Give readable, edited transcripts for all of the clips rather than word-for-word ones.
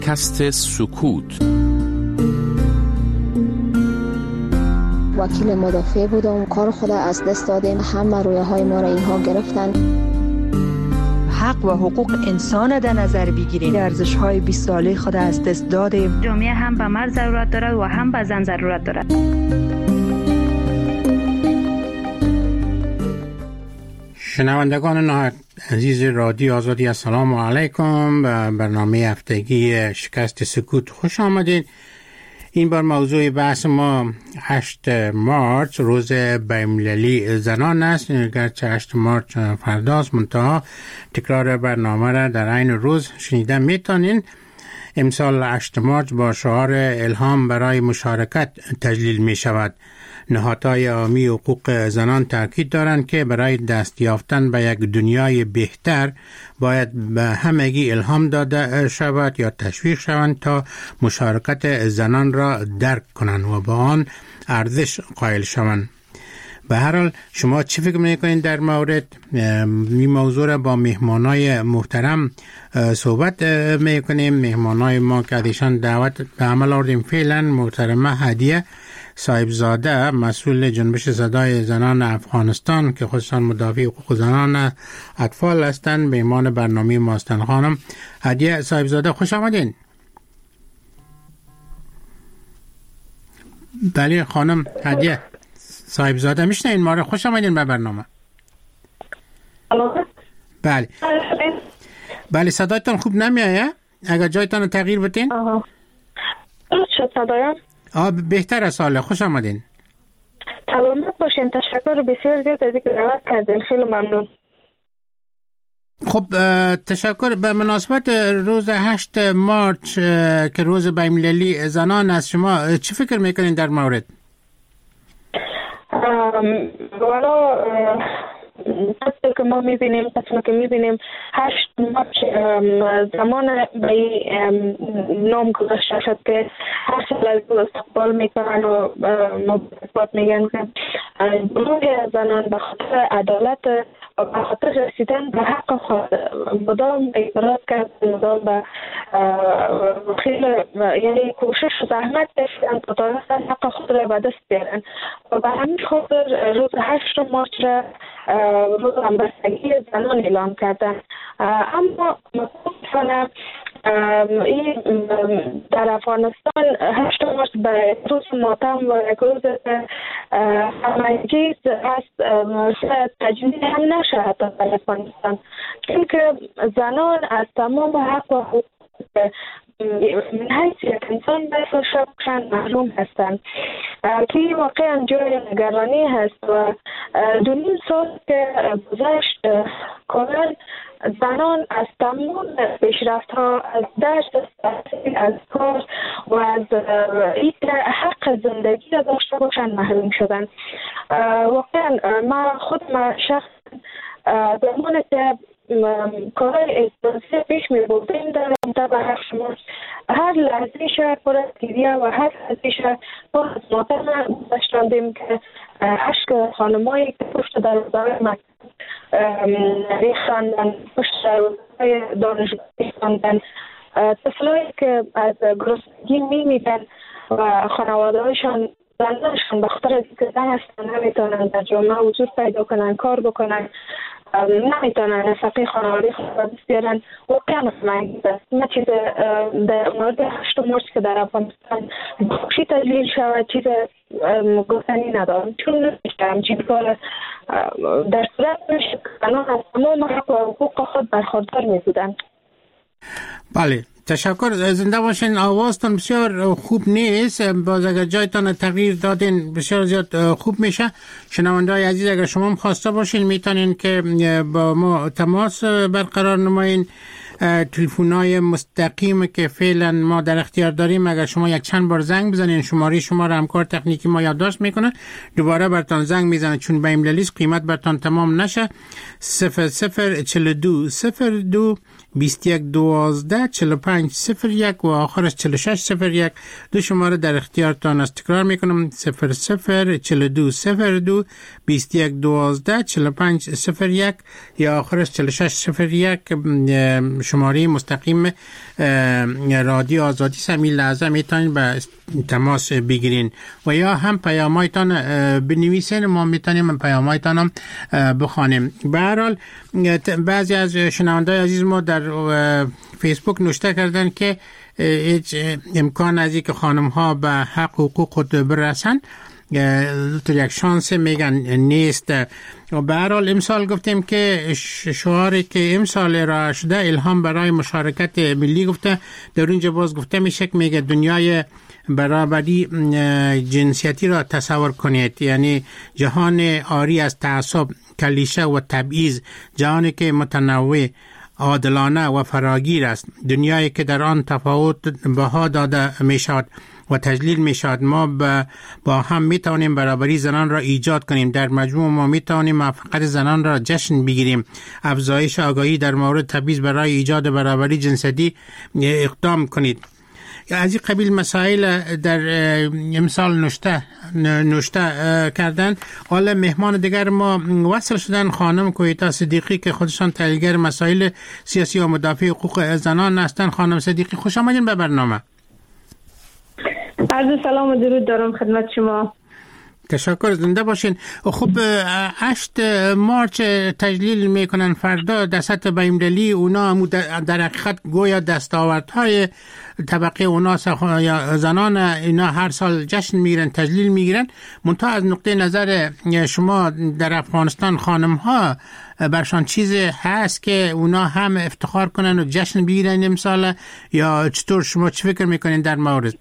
پادکست سکوت. وکیل مدافع بودم، کار خود از دست دادیم، همه رویاهای ما را اینها گرفتن. حق و حقوق انسان در نظر بگیریم، ارزش‌های 20 ساله خود از دست دادیم. جامعه هم به مرد ضرورت دارد و هم به زن ضرورت دارد. شنوندگان نهایت عزیز رادیو آزادی، السلام علیکم. به برنامه هفتگی شکست سکوت خوش آمدید. این بار موضوع بحث ما 8 مارس روز بین‌المللی زنان است. گرچه 8 مارس فرداست، منتها تکرار برنامه را در این روز شنیده میتونین. امسال 8 مارس با شعار الهام برای مشارکت تجلیل می شود. نهادهای عامی حقوق زنان تاکید دارند که برای دست یافتن به یک دنیای بهتر باید به همگی الهام داده شود یا تشویق شوند تا مشارکت زنان را درک کنند و با آن ارزش قائل شوند. به هر حال شما چی فکر میکنید در مورد این موضوع را؟ با مهمانای محترم صحبت میکنیم. مهمانای ما که ایشان دعوت به عمل آوردیم فعلا محترمه هدیه صاحبزاده، مسئول جنبش صدای زنان افغانستان که خودشان مدافع حقوق زنان اطفال هستند، مهمان برنامه ما هستند. خانم هدیه صاحبزاده خوش آمدین. بله خانم هدیه صاحبزاده میشنین ما رو؟ خوش آمدین به برنامه. بله بله صدایتان خوب نمیایه، اگر جایتان رو تغییر بتین. شد صدایم؟ بهتر از حاله. خوش آمدین. سلامت باشین. تشکر بسیار زیاد از اینکه دعوت کردین، خیلی ممنون. خب تشکر. به مناسبت روز 8 مارس که روز بین‌المللی زنان است، شما چی فکر میکنین در مورد؟ والا قسمی که ما میبینیم 8 مارس زمان به نام گذاشته شد که هر سال از استقبال میکنن و مبارکباد میگن که گروه زنان به خاطر عدالت و به خاطر رسیدن به حق خود مدام اعتراض کرد، مدام به خیلی یعنی کوشش و زحمت کشیدن تا تونستن حق خود را به دست بیارن و به همین خاطر روز 8 مارس را روز همبستگی زنان اعلام کردن. اما متاسفانه این در افغانستان 8 مارس به روز ماتم و یک روز همانگیز است، شاید تجلیل هم نشود در افغانستان، چون که زنان از تمام حق و حقوق من حیث یک انسان باید شبشن محروم هستند که واقعا جای نگرانی هست. و 2.5 سال که گذشت کاملا زنان از تمام پیشرفت ها، از درس، از کار و از این حق زندگی را داشته باشند محروم شدن. واقعا ما شخص زمانی که کارهای احساسی پیش می بودیم در منطقه 8 مارس، هر لحظه‌ش پر از گریه و هر لحظه‌ش پر از ماتم گذاشتیم که اشک خانمایی که پشت دروازه‌های مکتب ریختند، پشت دروازه‌های دانشگاه خواندند، طفلایی که از گرسنگی میمیدن و خانواده‌هایشان زنانشان به خاطر اینکه زن هستند نمیتونن در جامعه حضور پیدا کنن، کار بکنن، نمیتونن نفقه خانواده خود را دست بیارن. واقعا غم‌انگیز است. نه چیز در مورد 8 مارس که در افغانستان خوشی تجلیل شود چیز گفتنی ندارم، چون نمیشتم چیز کار در صورت میشه که زنان از تمام حق و حقوق خود برخوردار میبودن. بله تشکر. زنده باشین. آوازتان بسیار خوب نیست، باز اگر جایتان تغییر دادین بسیار زیاد خوب میشه. شنونده‌های عزیز اگر شما هم خواسته باشین میتونین که با ما تماس برقرار نمایین. تلفن‌های مستقیم که فعلا ما در اختیار داریم، اگر شما یک چند بار زنگ بزنین شماره شما را همکار تکنیکی ما یادداشت میکنه، دوباره برتان زنگ میزنه چون بین‌المللی قیمت برتان تمام نشه. 0042 02 21124501 و آخرش 4601. دو شماره در اختیارتان است. تکرار میکنم 004202 21124501 یا آخرش 4601 شماره مستقیم رادیو آزادی سمی لحظه میتونید به تماس بگیرین و یا هم پیامایتان بنویسین، ما میتونیم پیامایتان هم بخوانیم. به هر حال بعضی از شنوندای عزیز ما در فیسبوک نوشته کردن که هیچ امکان از اینکه خانم ها به حق و حقوق خود برسن تو یک شانس میگن نیست. و به هر حال امسال گفتیم که شعاری که امسال ارائه شده الهام برای مشارکت ملی گفته، در اونجا باز گفته میشه که میگه دنیای برابری جنسیتی را تصور کنید، یعنی جهان عاری از تعصب، کلیشه و تبعیض، جهانی که متنوع، عادلانه و فراگیر است، دنیایی که در آن تفاوت بها داده میشود و تجلیل میشود. ما با هم میتوانیم برابری زنان را ایجاد کنیم. در مجموع ما میتوانیم موفقیت زنان را جشن بگیریم. افزایش آگاهی در مورد تبعیض برای ایجاد برابری جنسیتی اقدام کنید. از این قبیل مسائل در امسال نوشته کردن. حالا مهمان دیگر ما وصل شدن، خانم کویتا صدیقی که خودشان تحلیلگر مسائل سیاسی و مدافع حقوق زنان هستند. خانم صدیقی خوش آمدین به برنامه. عرض سلام و درود دارم خدمت شما. تشکر، زنده باشین. خب 8 مارچ تجلیل میکنن فردا در سطح بین‌المللی. اونا در حقیقت گویا دستاوردهای طبقه اونا زنان اینا هر سال جشن میگیرن، تجلیل میگیرن. منتها از نقطه نظر شما در افغانستان خانم ها برشان چیز هست که اونا هم افتخار کنن و جشن بگیرن امسال، یا چطور شما چی فکر میکنین در مورد؟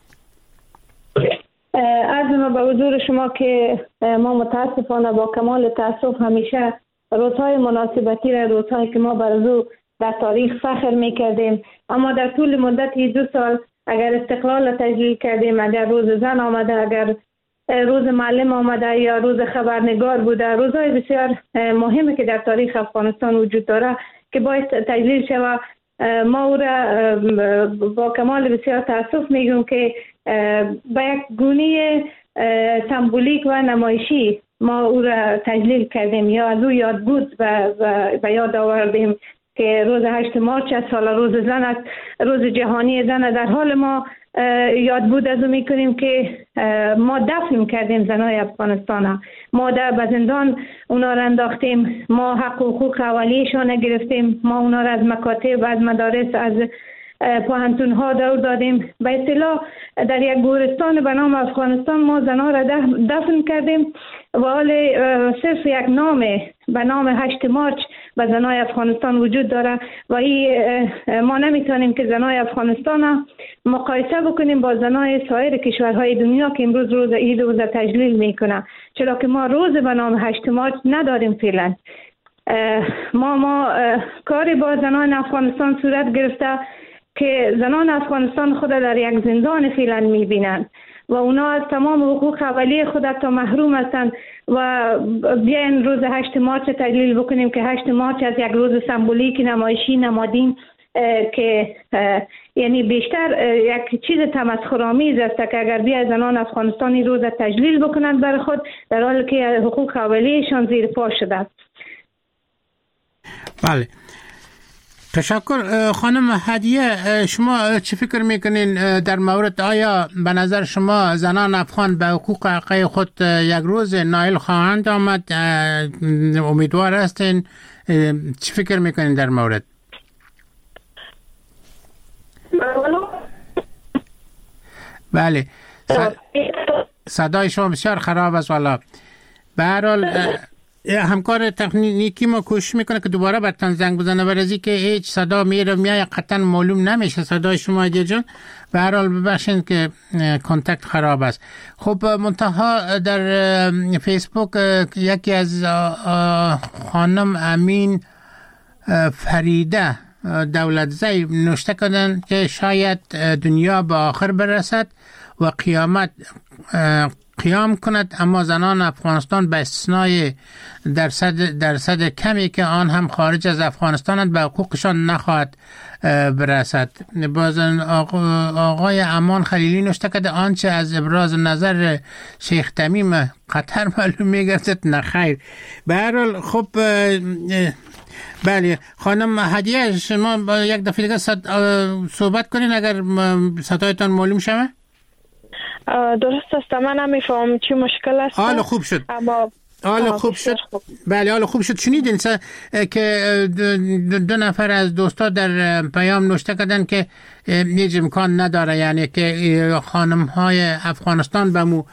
عرض به حضور شما که ما متاسفانه با کمال تاسف همیشه روزهای مناسبتی را، روزهایی که ما بر او در تاریخ فخر میکردیم، اما در طول مدت 2 سال اگر استقلال تجلیل کردیم، اگر روز زن آمده، اگر روز معلم آمده یا روز خبرنگار بوده، روزهای بسیار مهمی که در تاریخ افغانستان وجود داره که باید تجلیل شود، ما او را با کمال بسیار تاسف میگم که با یک گونه سمبولیک و نمایشی ما او را تجلیل کردیم یا از او یاد بود و یاد آوردیم که روز 8 مارچ از سال روز زن است، روز جهانی زن. در حال ما یاد بود از او میکنیم که ما دفن کردیم زنای افغانستان، ما به زندان اونا را انداختیم، ما حق و حقوق اولیه‌شان گرفتیم، ما اونا را از مکاتب، از مدارس، از پوهنتون ها دور دادیم. به اصطلاح در یک گورستان به نام افغانستان ما زنها را دفن کردیم و حال صرف یک نام به نام 8 مارچ به زنای افغانستان وجود داره و ما نمیتونیم که زنای افغانستان مقایسه بکنیم با زنای سایر کشورهای دنیا که امروز روز عید روز تجلیل میکنه، چرا که ما روز به نام 8 مارچ نداریم فعلا. ما کاری با زنان افغانستان صورت گرفته که زنان افغانستان خود در یک زندان فعلا میبینند و اونا از تمام حقوق اولیه خود تا محروم هستند و بیاین روز 8 مارچ تجلیل بکنیم که 8 مارچ از یک روز سمبولیک نمایشی نمادین که یعنی بیشتر یک چیز تمسخرآمیز است که اگر بیا زنان افغانستانی روز تجلیل بکنند برای خود در حالی که حقوق اولیه‌شان زیر پا شده. بله، تشکر. خانم هدیه، شما چه فکر میکنین در مورد آیا به نظر شما زنان افغان به حقوق حقیقی خود یک روز نائل خواهند آمد؟ امیدوار هستین؟ چه فکر میکنین در مورد؟ بله، صدای شما بسیار خراب است والا. به هر حال همکار تکنیکی ما کوشش میکنه که دوباره برتان زنگ بزنه، برای که هیچ صدا میاد قطعا معلوم نمیشه صدای شما هدیه جان. به هر حال ببخشید که کانتکت خراب است. خب منتها در فیسبوک یکی از خانم امین فریده دولتزی نوشته کردن که شاید دنیا به آخر برسد و قیام کند، اما زنان افغانستان به استثنای درصد کمی که آن هم خارج از افغانستانند به حقوقشان نخواهد برسد. باز آقای امان خلیلی نوشته کرده آنچه از ابراز نظر شیخ تمیم قطر معلوم میگردد نخیر. به هر حال خب بله خانم هدیه، شما با یک دفعه دیگه صحبت کنین اگر صدایتان معلوم شوه. درست است، من نمیفهم چی مشکل است. حالا خوب شد. اما حالا خوب شد. بله حالا خوب شد. شنیدین که دو نفر از دوستا در پیام نوشته کردن که هیچ امکان نداره، یعنی که خانم های افغانستان به مو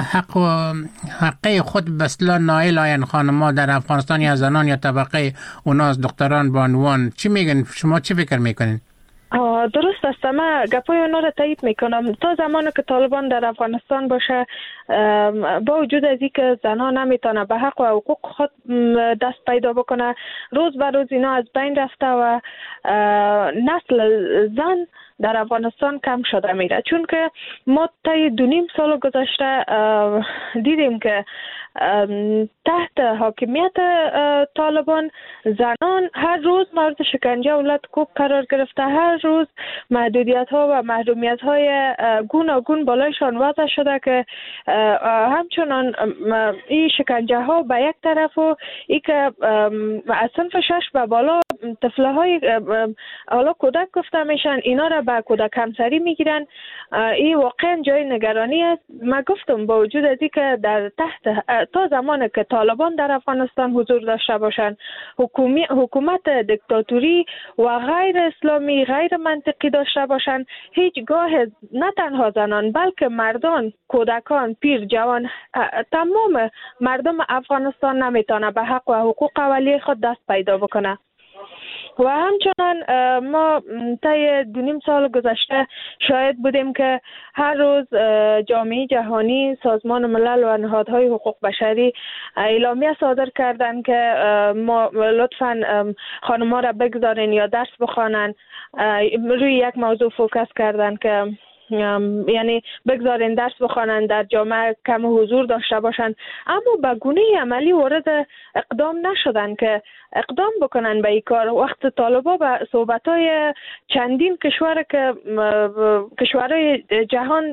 حقه خود به اصطلاح نائل آین. خانم ها در افغانستان یا زنان یا طبقه اوناز دختران بانوان. چی میگن؟ شما چی فکر میکنین؟ درست است، من گپای اونا رو تایید میکنم. تا زمانی که طالبان در افغانستان باشه، با وجود از اینکه زنها نمیتونه به حق و حقوق خود دست پیدا بکنه، روز به روز اینا از بین رفته و نسل زن در افغانستان کم شده میره. چون که ما طی 2.5 سال گذشته دیدیم که تحت حاکمیت طالبان زنان هر روز مورد شکنجه اولاد کوب قرار گرفته، هر روز محدودیت ها و محرومیت های گوناگون بالایشان وضع شده که همچنان این شکنجه ها به یک طرف و ای که از صنف 6 به بالا طفله های حالا کودک گفته میشن، اینا را به کودک همسری میگیرن. این واقعا جای نگرانی است. من گفتم با وجود از این که در تحت تا زمانی که طالبان در افغانستان حضور داشته باشند، حکومت دیکتاتوری و غیر اسلامی غیر منطقی داشته باشند، هیچگاه نه تنها زنان بلکه مردان، کودکان، پیر، جوان، تمام مردم افغانستان نمیتونه به حق و حقوق اولیه خود دست پیدا بکنه. و همچنان ما طی 2.5 سال گذشته شاهد بودیم که هر روز جامعه جهانی، سازمان ملل و نهادهای حقوق بشری اعلامیه صادر کردند که ما لطفاً خانم‌ها را بگذارین یا درس بخوانن. روی یک موضوع فوکس کردند که یعنی بگذارین درس بخوانن، در جامعه کم حضور داشته باشن، اما به گونه عملی وارد اقدام نشدن که اقدام بکنن به این کار. وقت طالبا به صحبت‌های چندین کشور که کشورهای جهان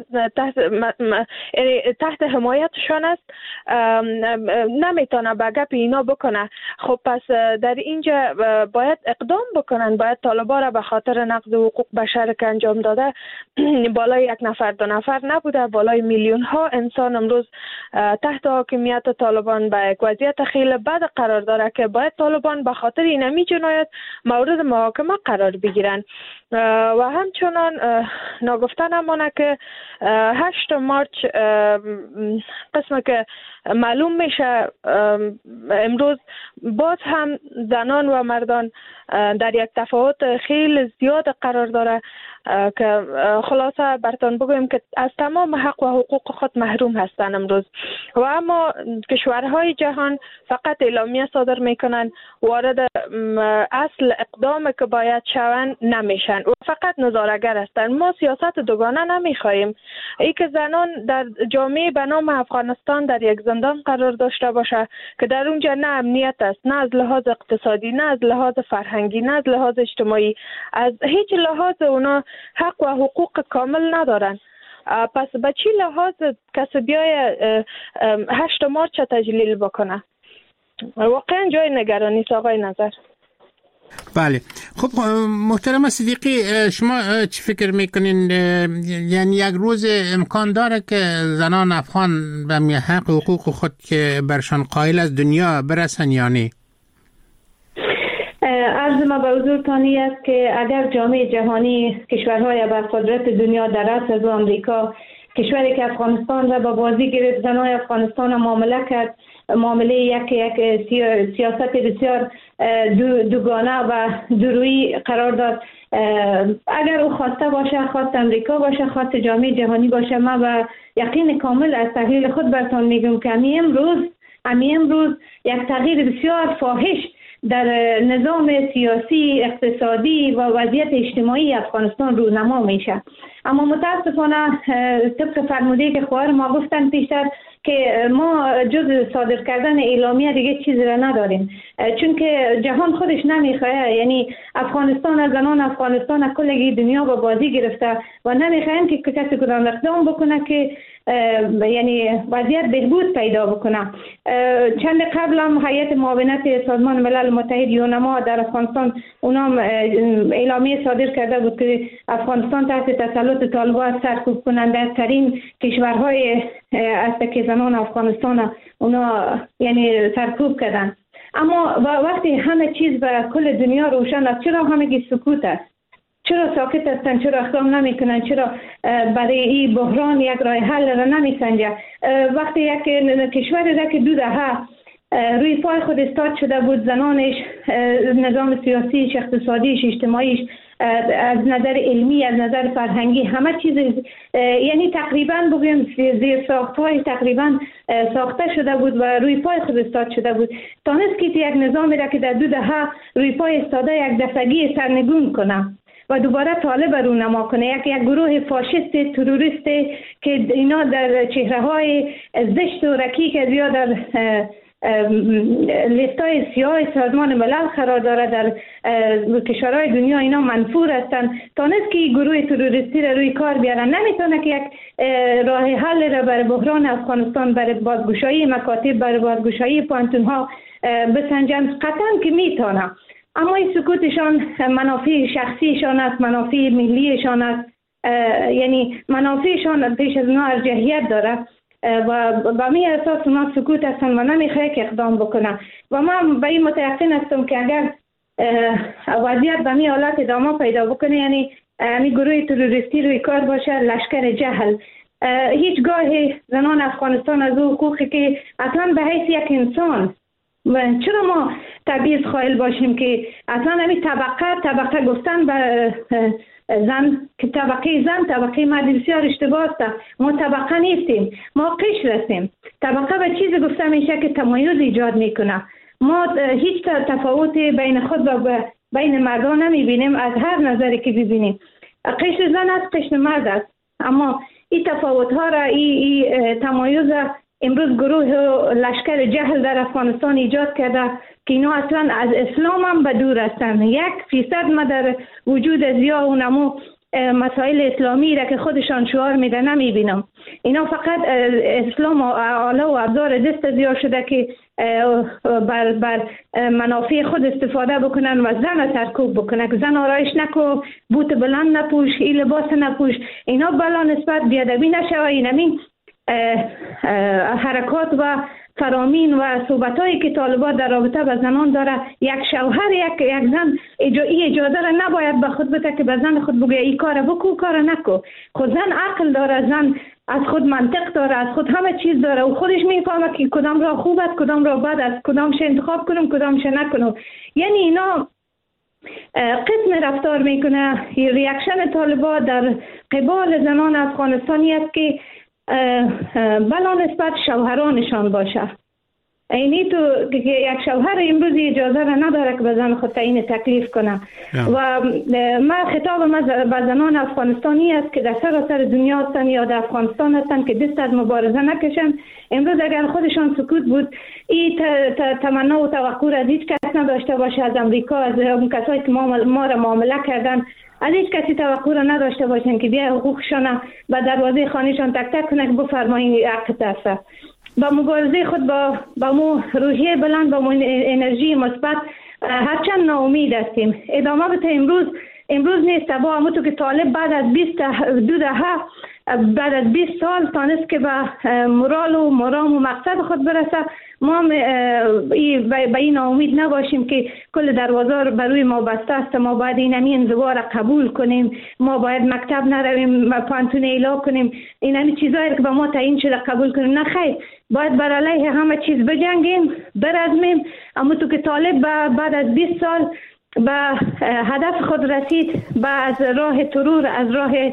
تحت حمایتشان است نمیتونه به گپ اینا بکنه. خب پس در اینجا باید اقدام بکنن، باید طالبا را به خاطر نقض حقوق بشر که انجام داده بالای 1 نفر 2 نفر نبوده، بالای میلیون ها انسان امروز تحت حاکمیت طالبان به یک وضعیت خیلی بد قرار داره که باید طالبان به خاطر اینمی جنایت مورد محاکمه قرار بگیرن. و همچنان ناگفته نمانه که 8 مارچ قسمه که معلوم میشه امروز باز هم زنان و مردان در یک تفاوت خیلی زیاد قرار داره که خلاصه براتون بگویم که از تمام حق و حقوق خود محروم هستن امروز. و اما کشورهای جهان فقط اعلامیه صادر میکنن، وارد اصل اقدامی که باید شوند نمیشن و فقط نظاره‌گر هستن. ما سیاست دوگانه نمیخواهیم. ای که زنان در جامعه به نام افغانستان در یک زندان قرار داشته باشه که در اونجا نه امنیت است، نه از لحاظ اقتصادی، نه از لحاظ فرهنگی، نه از لحاظ اجتماعی، از هیچ لحاظ اونا حق و حقوق کامل ندارن. پس به چی لحاظ کسی بیای 8 مارچ تجلیل بکنه؟ واقعا جای نگرانی است آقای نظر. بله خب محترم صدیقی، شما چی فکر میکنین؟ یعنی یک روز امکان داره که زنان افغان به حق حقوق خود که برشان قائل از دنیا برسن یا نه؟ عرض ما به حضورتانی است که اگر جامعه جهانی کشورهای ابرقدرت دنیا در رأس از آمریکا، کشوری که افغانستان را با بازی گرفت، زنای افغانستان را معامله کرد، معامله یک سیاست بسیار دوگانه و دورویی قرار داد، اگر او خواسته باشه، خواست امریکا باشه، خواست جامعه جهانی باشه، ما با یقین کامل از تحلیل خود براتون میگم که امی امروز یک تغییر بسیار فاحش در نظام سیاسی، اقتصادی و وضعیت اجتماعی افغانستان رونما میشه. اما متاسفانه طبق فرموده که خواهر ما گفتن پیشتر که ما جز صادر کردن اعلامیه دیگه چیزی را نداریم، چون که جهان خودش نمیخواه. یعنی افغانستان، زنان افغانستان کل دنیا با بازی گرفته و نمیخواهند که کسی کدام اقدام بکنه که یعنی وضعیت بهبود پیدا بکنه. چند قبل هم هیئت معاونت سازمان ملل متحد یونما در افغانستان اونام اعلامیه صادر کرده بود که افغانستان تحت تسلط طالبان سرکوب کننده ترین کشورهای است که زنان افغانستان اونا یعنی سرکوب کردن. اما وقتی همه چیز به کل دنیا روشن است، چرا همگی سکوت است؟ چرا ساکت هستند؟ چرا اقدام نمیکنند؟ چرا برای این بحران یک راه حل را نمیسنجه؟ وقتی یک کشوری را که 2 دهه روی پای خود استاد شده بود، زنانش، نظام سیاسیش، اقتصادیش، اجتماعیش، از نظر علمی، از نظر فرهنگی، همه چیز یعنی تقریبا بگویم زیر ساخت‌های تقریبا ساخته شده بود و روی پای خود استاد شده بود. تانست که یک نظامی را که در 2 دهه روی پای استاده یک دفعگی سرنگون کنه و دوباره طالب رونما کنه، یک گروه فاشیست تروریست که اینا در چهره‌های زشت و رکیک از یا در لیستای سیاه سازمان ملل قرار داره، در کشورهای دنیا اینا منفور هستند. تانست که گروه تروریستی را روی کار بیارن، نمیتونه که یک راه حل را برای بحران افغانستان، برای بازگشایی مکاتب، برای بازگشایی پانتونها بسنجن. قطعا که میتونه، اما این سکوتشان منافع شخصیشان است، منافع ملیشان است، یعنی منافعشان پیش از اونا ارجحیت داره و به می اساس اونا سکوت هستن و نمیخواه که اقدام بکنه. و من به این متیقن هستم که اگر وضعیت به می حالت ادامه پیدا بکنه، یعنی می گروه تروریستی روی کار باشه، لشکر جهل، هیچگاه زنان افغانستان از او حقوقی که اصلا به حیث یک انسان، و چرا ما تبعیض قائل باشیم که اصلا همین طبقه گفتن به زن که طبقه زن طبقه مرد بسیار اشتباه است. ما طبقه نیستیم، ما قشر هستیم. طبقه به چیزی گفته میشه که تمایز ایجاد میکنه. ما هیچ تفاوت بین خود و بین مردان نمیبینیم، از هر نظری که ببینیم. قشر زن است، قشر مرد است، اما این تفاوت ها را، این تمایز امروز گروه لشکر جهل در افغانستان ایجاد کرده که اینا اصلا از اسلام هم به دور هستند. 1% ما در وجود از یا و نمو مسائل اسلامی را که خودشان شعار میده نمیبینم. اینا فقط اسلام و آله و ابزار دست از یا شده که بر منافع خود استفاده بکنن و زن سرکوب بکنن که زن آرایش نکو، بوت بلند نپوش، این لباس نپوش. اینا بلا نسبت بیادبی نشه و اینمی حرکات و فرامین و صحبتایی که طالبان در رابطه با زنان داره، یک شوهر یک زن اجازه را نباید به خود بده که به زن خود بگه این کار بکو کار نکو. خود زن عقل داره، زن از خود منطق داره، از خود همه چیز داره و خودش میفهمه که کدام را خوب است، کدام را بد است، کدامش انتخاب کنم، کدامش نکنم. یعنی اینا قسم رفتار میکنه. ریاکشن طالبان در قبال زنان افغانستانی است که بلا نسبت شوهرانشان باشه. اینی تو که یک شوهر امروز اجازه را نداره که به زن خود تعیین تکلیف کنه. و من خطاب به زنان افغانستانی است که در سراسر دنیا هستند یا در افغانستان هستند که دست از مبارزه نکشن. امروز اگر خودشان سکوت بود، این تمنا و توقع از هیچ کس نداشته باشه، از امریکا، از اون کسایی که ما را معامله کردن، از هیچ کسی توقع را نداشته باشن که بیا حقوقشان به دروازه خانهشان تک تک کنه که بفرمایین حق است. با مبارزه خود با مو روحیه بلند، با مو انرژی مثبت، هرچند ناامید هستیم ادامه بده. امروز نیست، با همون تو که طالب بعد از 22 دهه، بعد از 20 سال تانست که به مرال و مرام و مقصد خود برسه. ما به این امید نباشیم که کل دروازه بروی ما بسته است، ما باید این انزوا را قبول کنیم، ما باید مکتب نرویم، پانتون ایلا کنیم، این همین چیزایی که به ما تعیین شده قبول کنیم. نه خیر، باید بر علیه همه چیز بجنگیم، برزمیم. اما تو که طالب بعد از 20 سال به هدف خود رسید، از راه ترور، از راه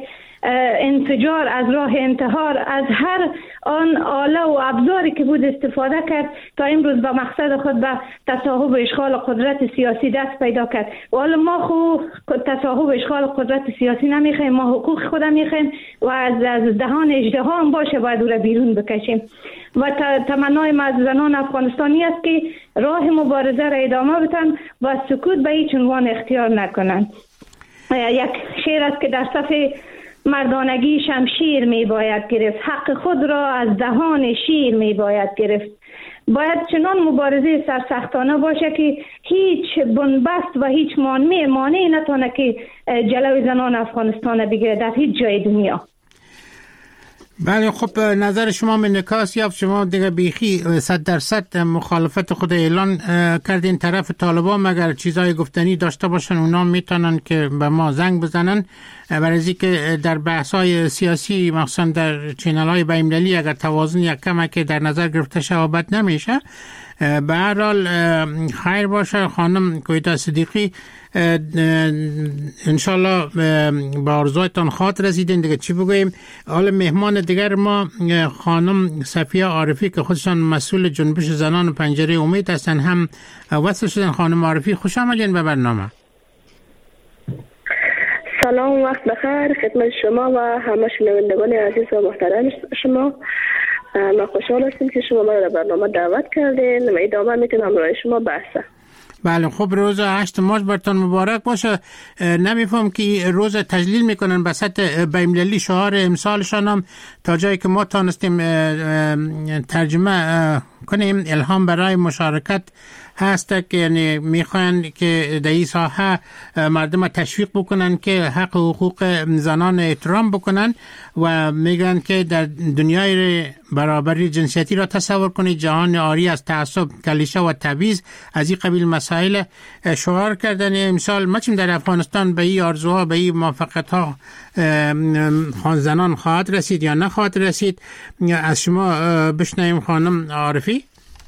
انفجار، از راه انتحار، از هر آن آله و ابزاری که بود استفاده کرد تا امروز به مقصد خود به تصاحب و اشغال قدرت سیاسی دست پیدا کرد. و حالا ما خو تصاحب و اشغال قدرت سیاسی نمیخوایم، ما حقوق خود میخوایم و از دهان اژدها هم باشه باید او را بیرون بکشیم. و تمنای ما از زنان افغانستانی است که راه مبارزه را ادامه بدن و سکوت به هیچ عنوان اختیار نکنند. یک شعر است که در صف مردانگی شمشیر می باید گرفت، حق خود را از دهان شیر می باید گرفت. باید چنان مبارزه سرسختانه باشه که هیچ بنبست و هیچ مانع نتونه که جلوی زنان افغانستان بگیره در هیچ جای دنیا. بله، خب نظر شما من نکاس یافت. شما دیگه بیخی 100% مخالفت خود اعلان کردین طرف طالبان، مگر چیزای گفتنی داشته باشن اونا میتونن که به ما زنگ بزنن، برای از اینکه در بحث‌های سیاسی مخصوصا در چینل‌های بین‌المللی اگر توازن یک کمک در نظر گرفته شود بد نمیشه. به هر حال خیر باشه. خانم کویتا صدیقی، انشالله به آرزویتان خواهد رسیدین. دیگه چی بگوییم؟ حالا مهمان دیگر ما خانم صفیه عارفی که خودشان مسئول جنبش زنان پنجره امید هستن هم وصل شدن. خانم عارفی خوش آمدین به برنامه. سلام، وقت بخیر خدمت شما و همه شنوندگان عزیز و محترم شما. ما خوشحال هستیم که شما ما را برنامه دعوت کردین و ادامه میتونم همراه شما بحثه. بله، خب روز 8 مارس برتان مبارک باشه. نمیفهم که روز تجلیل میکنن بسط بین‌المللی، شعار امسالشان هم تا جایی که ما تانستیم ترجمه کنیم الهام برای مشارکت هست، که یعنی میخوان که در این ساحه مردم تشویق بکنن که حق و حقوق زنان احترام بکنن و میگن که در دنیای برابری جنسیتی را تصور کنید، جهان عاری از تعصب، کلیشه و تبعیض، از این قبیل مسائل شعار کردن امسال. مچیم در افغانستان به این آرزوها، به این موفقیت‌ها زنان خواهد رسید یا نخواهد رسید؟ از شما بشنویم خانم عارفی.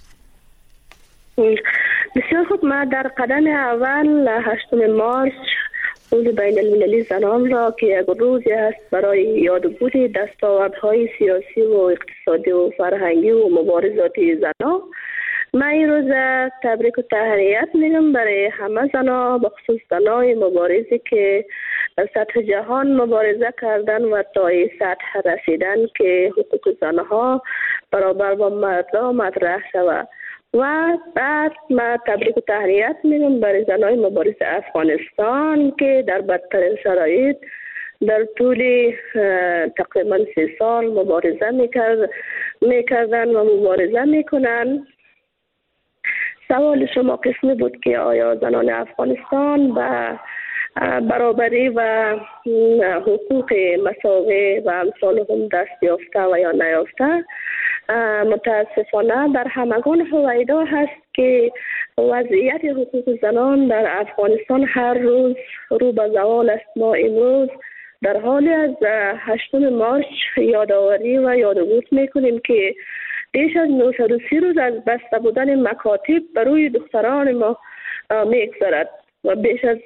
بسیار خوب. ما در قدم اول 8 مارس روز بین المللی زنان را که یک روزی است برای یادبود دستاوردهای سیاسی و اقتصادی و فرهنگی و مبارزاتی زنان، من این روز تبریک و تهنیت میگم برای همه زنان، بخصوص زنای مبارزی که در سطح جهان مبارزه کردن و تا این سطح رسیدن که حقوق زنها برابر با مردان مطرح شود. و بعد ما تبریک و تهنیت میگم برای زنای مبارز افغانستان که در بدترین شرایط در طول تقریبا 3 سال مبارزه میکردن و مبارزه میکنن. سوال شما قسمی بود که آیا زنان افغانستان به برابری و حقوق مساوی و امثالهم دست یافته و یا نیافته؟ متاسفانه در همگان هویدا هست که وضعیت حقوق زنان در افغانستان هر روز رو به زوال است. ما امروز در حالی از 8 مارس یادآوری و یادبود میکنیم که بیش از 930 روز از بسته بودن مکاتب بر روی دختران ما میگذرد و بیش از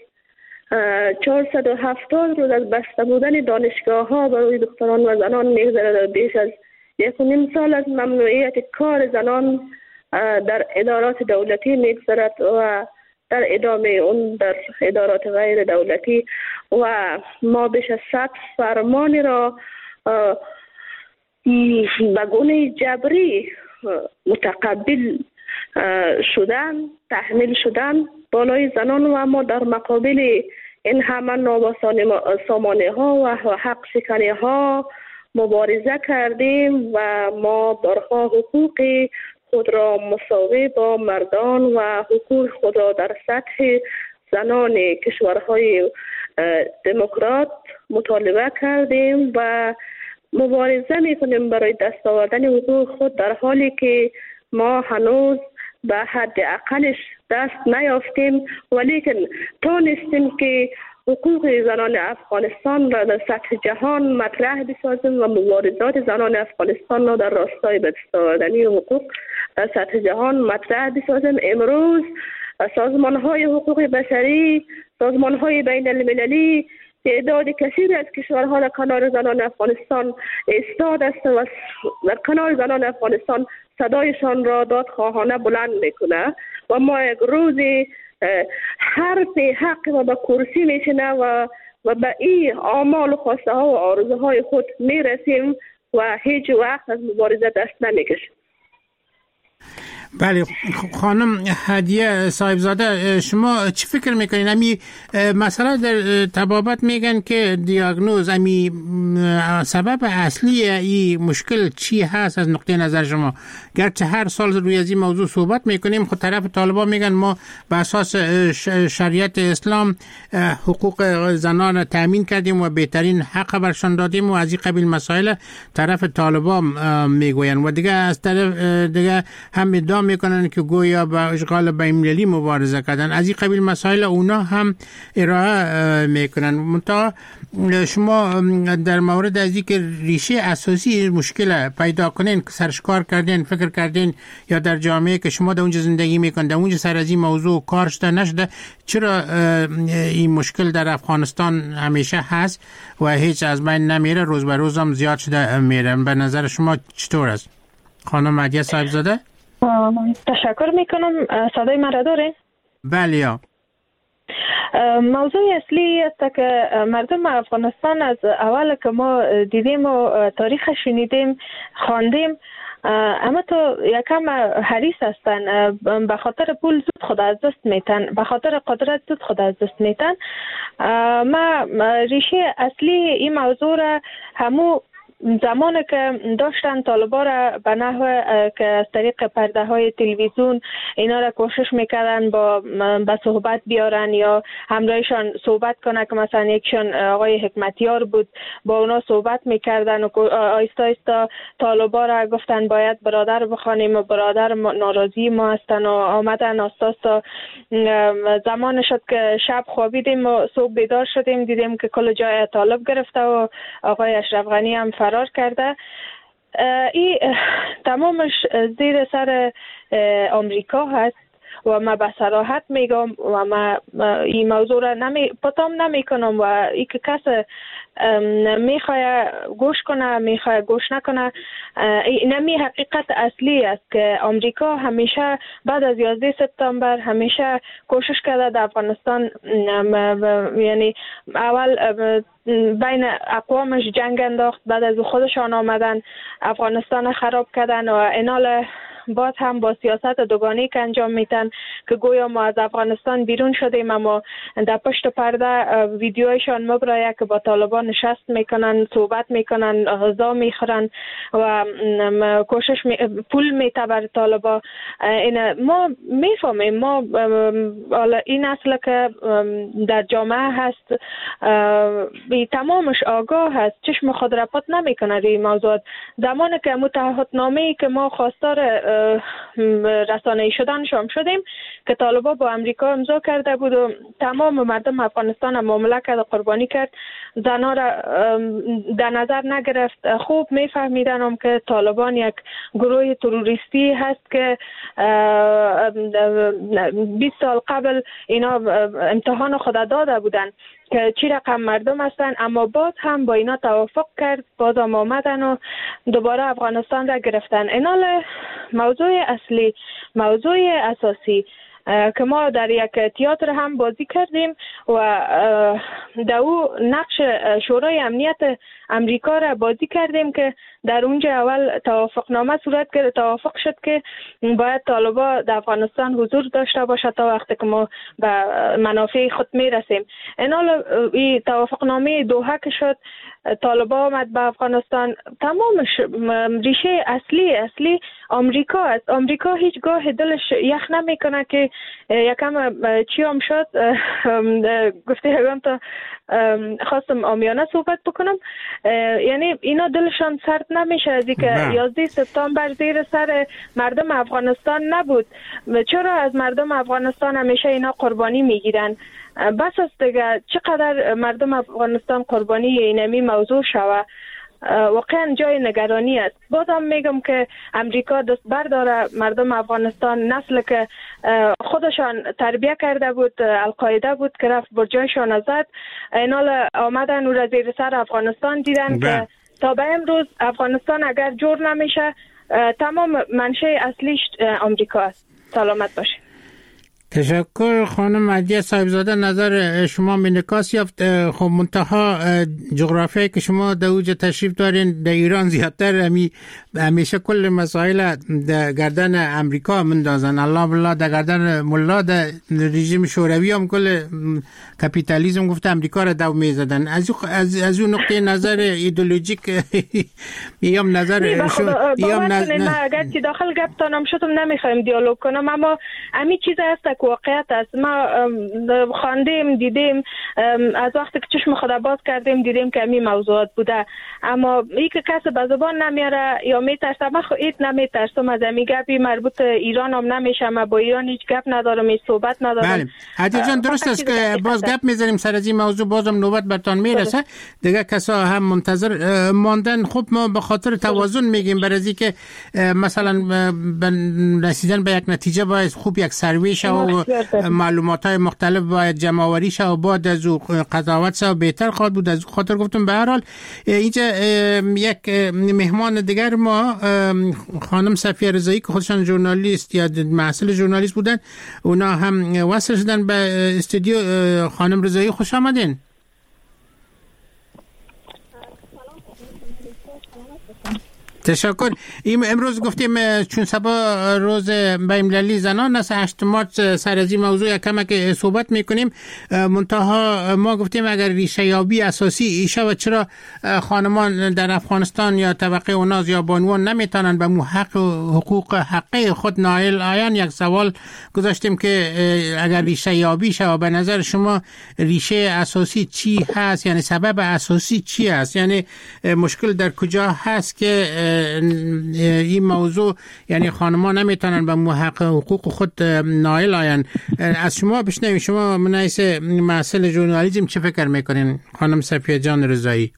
470 روز از بسته بودن دانشگاه ها بر روی دختران و زنان میگذرد و بیش از 1.5 سال از ممنوعیت کار زنان در ادارات دولتی میگذرد و در ادامه اون در ادارات غیر دولتی و ما بیش از 100 فرمانی را به گونه جبری متقبل شدن، تحمیل شدن بالای زنان و ما در مقابل این همه نابسامانه ها و حق شکنی ها مبارزه کردیم و ما بارها حقوق خود را مساوی با مردان و حقوق خود را در سطح زنان کشورهای دموکرات مطالبه کردیم و مبارزه میکنیم برای دست آوردن حقوق خود، در حالی که ما هنوز به حد اقلش دست نیافتیم، ولیکن تونستیم که حقوق زنان افغانستان را در سطح جهان مطرح بسازیم و مبارزات زنان افغانستان را در راستای به دست آوردن حقوق در سطح جهان مطرح بسازیم. امروز سازمان های حقوق بشری، سازمان های بین المللی تعداد کثیری از کشورها در کنار زنان افغانستان ایستاد است و در کنار زنان افغانستان صدایشان را دادخواهانه بلند میکنه و ما یک روزی هر پی حق و به کرسی میشینه و به این آمال و خواسته ها و آرزوهای خود میرسیم و هیچ وقت از مبارزه دست نمیکشیم. بله خانم هدیه صاحبزاده، شما چی فکر میکنین؟ امی مثلا در طبابت میگن که دیاگنوز امی سبب اصلی این مشکل چی هست از نقطه نظر شما؟ گرچه هر سال روی از این موضوع صحبت میکنیم، خود طرف طالبان میگن ما به اساس شریعت اسلام حقوق زنان تامین کردیم و بهترین حق برشان دادیم و از این قبیل مسائل طرف طالبان میگوین و دیگه از طرف دیگه هم ادعا میکنن که گویا با اشغال بین‌المللی مبارزه کردن. از این قبیل مسائل اونا هم ارائه میکنن. منتها شما در مورد از اینکه ریشه اساسی مشکل پیدا کنین سرشکار کردین، فکر کردین یا در جامعه که شما در اونجا زندگی میکنین در اونجا سر از این موضوع کار شده نشده؟ چرا این مشکل در افغانستان همیشه هست و هیچ از بین نمیره، روز به روز هم زیاد شده میره؟ به نظر شما چطور است خانم هدیه صاحبزاده؟ تشکر میکنم. صدای مرا داره؟ بله. یا موضوع اصلی است که مردم افغانستان از اول که ما دیدیم و تاریخ شنیدیم خواندیم، اما تو یکم حریص هستن، به خاطر پول زود خود از دست میتن، به خاطر قدرت زود خود از دست میتن. ما ریشه اصلی این موضوع را همو زمانی که داشتن طالبا را به نحو که از طریق پرده های تلویزیون اینا را کوشش میکردن با صحبت بیارن یا همراهشان صحبت کنه، که مثلا یکشان آقای حکمتیار بود، با اونا صحبت میکردن و آیستا آیستا طالبا را گفتن باید برادر بخوانیم و برادر ناراضی ما هستن و آمدن آستا. زمان شد که شب خوابیدیم و صبح بیدار شدیم دیدیم که کل جای طالب گرفته و آقای اشرف غنی هم فرار کرده. این تمامش زیر سر آمریکا هست و ما به صراحت میگم و ما این موضوع را پتام نمی کنم و ای که کس میخواه گوش کنه میخواه گوش نکنه، اینمی حقیقت اصلی است که آمریکا همیشه بعد از 11 سپتامبر همیشه کوشش کرده در افغانستان، یعنی اول بین اقوامش جنگ انداخت، بعد از خودشان آمدن افغانستان خراب کردن و اینال باز هم با سیاست دوگانه که انجام میتن که گویا ما از افغانستان بیرون شدیم اما در پشت پرده ویدیویشان مبرایه که با طالبان نشست میکنن، صحبت میکنن، غذا میخورن و پول میته بر طالبا. ما میفهمیم، ما این اصل که در جامعه هست تمامش آگاه هست، چشم خود را پت نمیکنه روی موضوعات. زمانی که متحدنامه‌ای که ما خواستار رسانه‌ای شدنشان شدیم که طالبا با امریکا امضا کرده بود و تمام مردم افغانستان معامله کرد، قربانی کرد، زنا را در نظر نگرفت. خوب میفهمیدن که طالبان یک گروه تروریستی هست که 20 سال قبل اینا امتحان خود داده بودن که چی رقم مردم هستن، اما باز هم با اینا توافق کرد، باز هم آمدن و دوباره افغانستان را گرفتن. اینال موضوع اصلی، موضوع اساسی که ما در یک تئاتر هم بازی کردیم و در او نقش شورای امنیت امریکا را بازی کردیم که در اونجا اول توافقنامه صورت گرفت، توافق شد که باید طالبا در افغانستان حضور داشته باشه تا وقتی که ما به منافع خود میرسیم. اینال این توافقنامه دوحه که شد، طالبا آمد به افغانستان، تمامش ریشه اصلی آمریکا است. آمریکا هیچگاه دلش یخ نمیکنه که یکم چی هم شد گفته هگم تا خواستم آمیانه صحبت بکنم، یعنی اینا دلشان سرد نمیشه از اینکه 11 سپتامبر زیر سر مردم افغانستان نبود. چرا از مردم افغانستان همیشه اینا قربانی میگیرن؟ بس است دیگه چقدر مردم افغانستان قربانی اینمی موضوع شوه. واقعا جای نگرانی است. بازم میگم که امریکا دست برداره مردم افغانستان، نسل که خودشان تربیه کرده بود، القاعده بود که رفت بر جایشان زد، اینال آمدن و زیر سر افغانستان دیدن که تا به امروز افغانستان اگر جور نمیشه تمام منشأ اصلیش امریکا است. سلامت باشه. تشکر خانم عدیه صاحبزاده. نظر شما انعکاس یافت. خب منتها جغرافیایی که شما در اوج تشریف دارین در ایران زیادتر همیشه کل مسائل در گردن امریکا مندازن. الله بالله در گردن ملا در رژیم شوروی هم کل کپیتالیسم گفت امریکا را دو میزدن. از اون نقطه نظر ایدئولوژیک یام نظر اگر که داخل گپتانم شدم نمیخوایم دیالوگ کنم، اما همین چیز است که واقعیت است. ما خواندیم دیدیم، از وقتی که چشم خود باز کردیم دیدیم که همین موضوعات بوده، اما ای که کسی به زبان نمیاره یا میترسه. من خودم نمیترسم از همین گپی مربوط ایران هم نمیشه، من با ایران هیچ گپ ندارم، هیچ صحبت ندارم. بله عدیه جان درست است که باز گپ میذاریم سر از این موضوع، بازم نوبت برتان میرسه. دیگه کسا هم منتظر ماندن. خب ما به خاطر توازن میگیم، برای از که مثلا رسیدن به یک نتیجه باید خوب یک سروی شه و معلومات های مختلف باید جمع آوری شه و بعد از او قضاوت شه و بهتر خواهد بود. از خاطر گفتم به هر حال اینجا یک مهمان دیگر ما خانم صفیه رضایی که خودشان ژورنالیست یا محصل ژورنالیست بودن، اونا هم وصل شدن به استودیو. خانم رضایی خوش آمدین. تشکر. امروز گفتیم چون سبا روز بین‌المللی زنان است، 8 مارس، سر از این موضوع کمک صحبت میکنیم. منتها ما گفتیم اگر ریشه یابی اساسی ایشه و چرا خانمان در افغانستان یا طبقه اوناز یا بانوان نمیتونن به حقوق حقه خود نائل آیان، یک سوال گذاشتیم که اگر ریشه یابی شه، به نظر شما ریشه اساسی چی هست؟ یعنی سبب اساسی چی هست؟ یعنی مشکل در کجا هست که این موضوع یعنی خانمان نمیتونن به حقوق خود نائل آین؟ از شما بشنویم. شما منایس محصل ژورنالیسم چه فکر میکنین خانم صفیه جان رضایی؟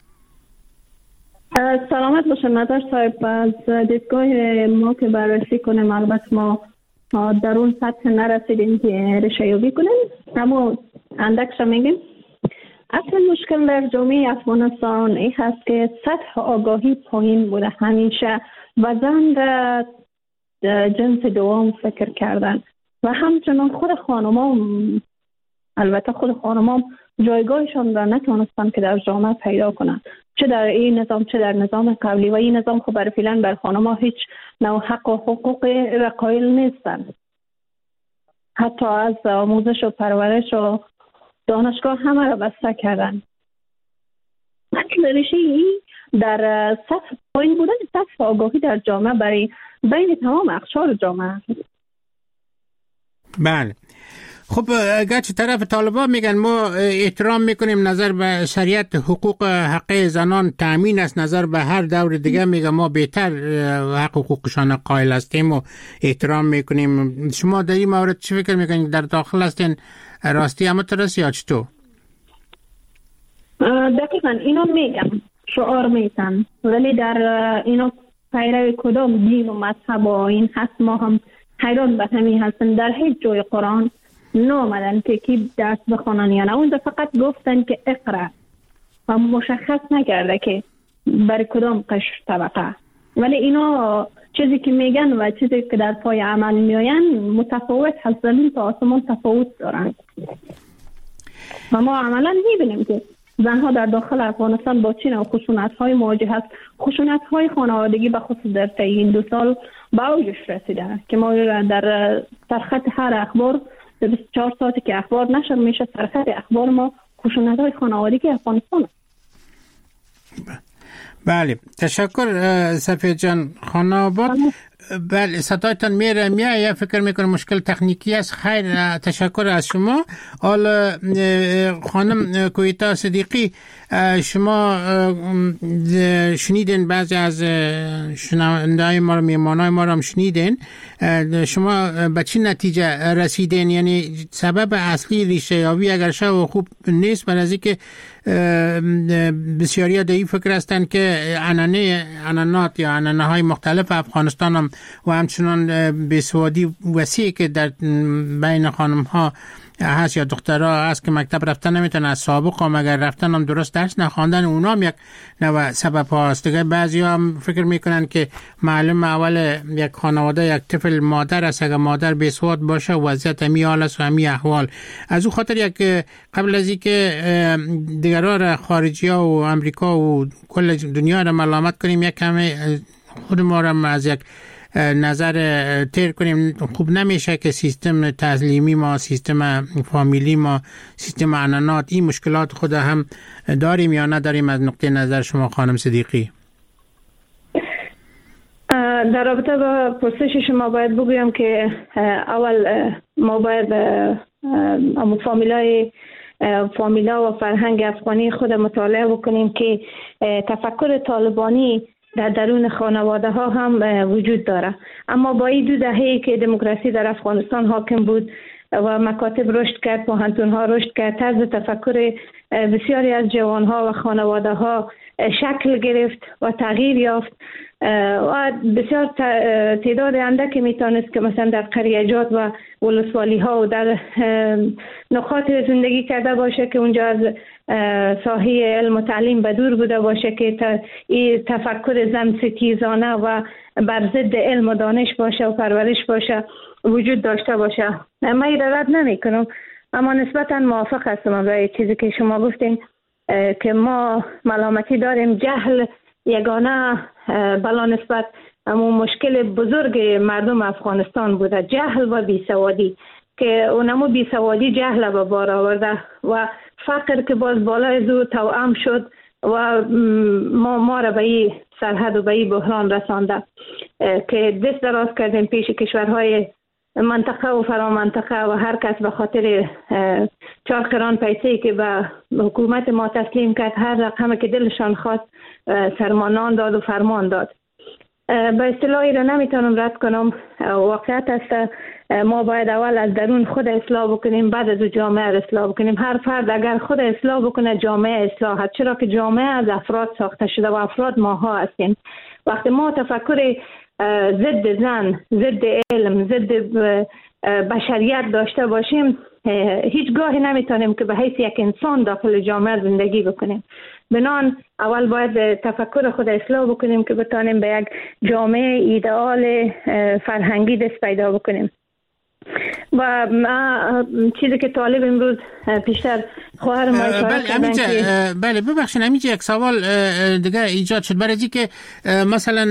سلامت باشه نظر صاحب. از دیدگاه ما که بررسی کنیم، البته ما در اون سطح نرسیدیم که ریشه یابی کنیم، اما اندکش میگیم. اصلا مشکل در جامعه افغانستان این هست که سطح آگاهی پایین بوده همیشه و زن در جنس دوم فکر کردن و همچنان خود خانمان، البته خود خانمان جایگاهشان را نتونستن که در جامعه پیدا کنن، چه در این نظام چه در نظام قبلی. و این نظام خب برای فعلا بر خانمان هیچ نوع حق و حقوق قائل نیستن. حتی از آموزش و پرورش و دانشگاه همه را بسته کردن. اصل ریشه این در سطح پایین بودن سطح آگاهی در جامعه برای بین تمام اقشار جامعه. بله. خب گرچه طرف طالبان میگن ما احترام میکنیم، نظر به شریعت حقوق حقه زنان تامین است، نظر به هر دور دیگه میگه ما بهتر حق حقوقشان قائل هستیم و احترام میکنیم. شما در این مورد چه فکر میکنید؟ در داخل هستین راستی اما ترس یا چطور؟ دقیقا اینو میگم، شعار میتن، ولی در اینو پیرو کدام دین و مذهب و این هست ما هم حیران به همین هستن. در هیچ جای قرآن نامدن که کی درس بخونن یا نه، اونجا فقط گفتن که اقرا و مشخص نکرده که برای کدام قشر طبقه. ولی اینا چیزی که میگن و چیزی که در پای عمل میآین متفاوت هست، زمین تا آسمان تفاوت دارن. و ما عملا میبینیم که زنها در داخل افغانستان با چین و خشونت‌های مواجه هست. خشونت‌های خانوادگی به خصوص در طی این 2 سال به اوجش رسیده که ما در سرخط هر اخبار 24 ساعتی که اخبار نشر میشه، سرخط اخبار ما خشونت‌های خانوادگی افغانستان. بله تشکر صفیه جان خاناباد. بله صدایتان میره فکر میکنم مشکل تکنیکی است. خیر تشکر از شما. حالا خانم کویتا صدیقی، شما شنیدین بعضی از شنونده‌های ما رو، میهمانای ما رو هم شنیدین. شما به چی نتیجه رسیدین؟ یعنی سبب اصلی ریشه یابی اگر شو خوب نیست، برای اینکه بسیاری در این فکر هستند که عنعنات یا عنعنه های مختلف افغانستان هم و همچنان بیسوادی وسیعی که در بین خانم ها هست یا دخترها هست که مکتب رفتن نمیتونن، از سابق هم اگر رفتن هم درست درس نخواندن، اونا هم یک نوع سبب هاست. دیگه بعضی هم فکر میکنن که معلوم اول یک خانواده یک طفل مادر است، اگر مادر بیسواد باشه وضعیت همی حال است و همی احوال. از او خاطر یک قبل از اینکه دیگران خارجی ها و امریکا و کل دنیا را ملامت کنیم، یک کمی خود ما را از یک نظر تیر کنیم. خوب نمیشه که سیستم تعلیمی ما، سیستم فامیلی ما، سیستم عنعنات، این مشکلات خود هم داریم یا نداریم؟ از نقطه نظر شما خانم صدیقی. در رابطه با پرسش شما باید بگویم که اول ما باید فامیلا و فرهنگ افغانی خود مطالعه بکنیم که تفکر طالبانی در درون خانواده ها هم وجود داره. اما با این 2 دهه‌ای که دموکراسی در افغانستان حاکم بود و مکاتب رشد کرد، پوهنتون ها رشد کرد، طرز تفکر بسیاری از جوان ها و خانواده ها شکل گرفت و تغییر یافت و بسیار تعداد اندکی میتونست که مثلا در قریجات و ولسوالی ها و در نقاط زندگی کرده باشه که اونجا از ساحه علم و تعلیم به دور بوده باشه که این تفکر زن ستیزانه و بر ضد علم و دانش باشه و پرورش باشه وجود داشته باشه. من این رد نمی کنم، اما نسبتا موافق هستم با چیزی که شما گفتین که ما ملامتی داریم. جهل یگانه بلا نسبت اما مشکل بزرگ مردم افغانستان بوده، جهل و بیسوادی، که اونمو بیسوادی جهل به بار آورده و فقر که باز بالا از او توأم شد و ما را به این سرحد و به این بحران رسانده که دست دراز کردیم پیش کشورهای منطقه و فرامنطقه و هر کس به خاطر 4 قران پیسه‌ای که به حکومت ما تسلیم کرد هر رقمی که دلشان خواست فرمانان داد و فرمان داد. به اصطلاحی را نمیتونم رد کنم. واقعیت است ما باید اول از درون خود اصلاح بکنیم، بعد از جامعه اصلاح بکنیم. هر فرد اگر خود اصلاح بکنه جامعه اصلاح هست، چرا که جامعه از افراد ساخته شده و افراد ماها هستیم. وقتی ما تفکر ضد زن، ضد علم، ضد بشریت داشته باشیم، هیچگاه نمیتونیم که به حیث یک انسان داخل جامعه زندگی بکنیم. بنان اول باید تفکر خود اصلاح بکنیم که بتانیم به یک جامعه ایدئال فرهنگی دست پیدا بکنیم. و چیزی که طالب امروز پیشتر خواهر ما اشاره کردن که بله ببخشید همینجا یک سوال دیگه ایجاد شد برای که مثلا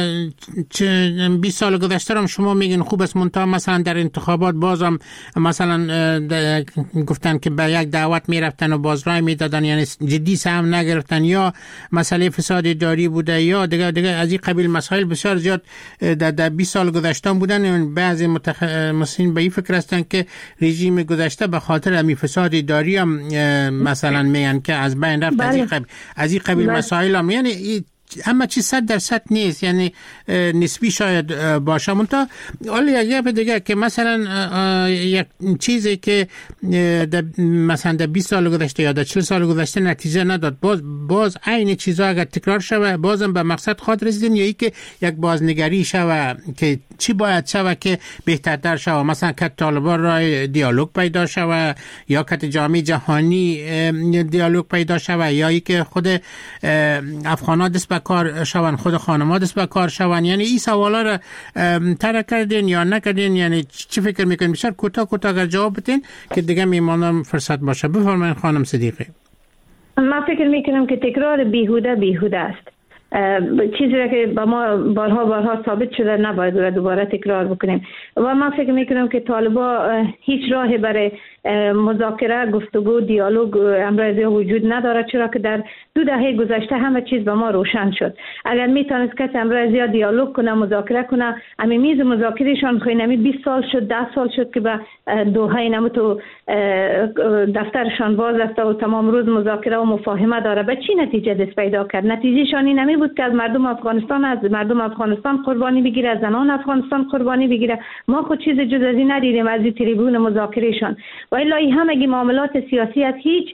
20 سال گذشته هم شما میگین خوب است، منتها مثلا در انتخابات بازم مثلا گفتن که به یک دعوت میرفتن و باز رای میدادن، یعنی جدی سهم نگرفتن، یا مسئله فساد اداری بوده یا دیگه از این قبیل مسائل بسیار زیاد در 20 سال گذشته بودن. بعضی متخصصین به این فکر هستن که رژیم گذشته به خاطر همین فساد اداری هم مثلا میگن که از بین رفت. از این قبیل مسائل هم یعنی اما چی 100% نیست، یعنی نسبی شاید باشه. منتها حالا یک دیگه که مثلا یک چیزی که مثلا در 20 سال گذشته یا در 40 سال گذشته نتیجه نداد، باز عین چیزا اگر تکرار شوه بازم به مقصد خود رسیدین، یا ای که یک بازنگری شوه که چی باید شوه که بهترتر شوه، مثلا که طالبان را دیالوگ پیدا شوه یا که جامعه جهانی دیالوگ پیدا شوه، یا ای که خود افغان‌ها دست به کار شون، خود خانم‌ها دست به کار شون. یعنی این سوالا را طرح کردین یا نکردین؟ یعنی چی فکر میکنین؟ بسیار کوتاه اگر جواب بدین که دیگه میمونم فرصت باشه. بفرمایید خانم صدیقی. من فکر میکنم که تکرار بیهوده است. چیزی را که با ما بارها ثابت شده نباید دوباره تکرار بکنیم. و من فکر میکنم که طالبا هیچ راهی برای مذاکره، گفتگو، دیالوگ امروزی وجود نداره، چرا که در 2 دهه گذشته همه چیز به ما روشن شد. اگر میتونست کسی امروزی دیالوگ کنه، مذاکره کنه، امی میز مذاکرهشان خوینمی 20 سال شد، 10 سال شد که به دوحه اینم تو دفترشان باز است و تمام روز مذاکره و مفاهمه داره. به چی نتیجه دست پیدا کرد؟ نتیجهشان این نمی بود که از مردم افغانستان قربانی بگیره، از زنان افغانستان قربانی بگیره. ما خود چیز جز از این ندیدیم از این تریبون مذاکرهشان. و الا همگی معاملات سیاسی هیچ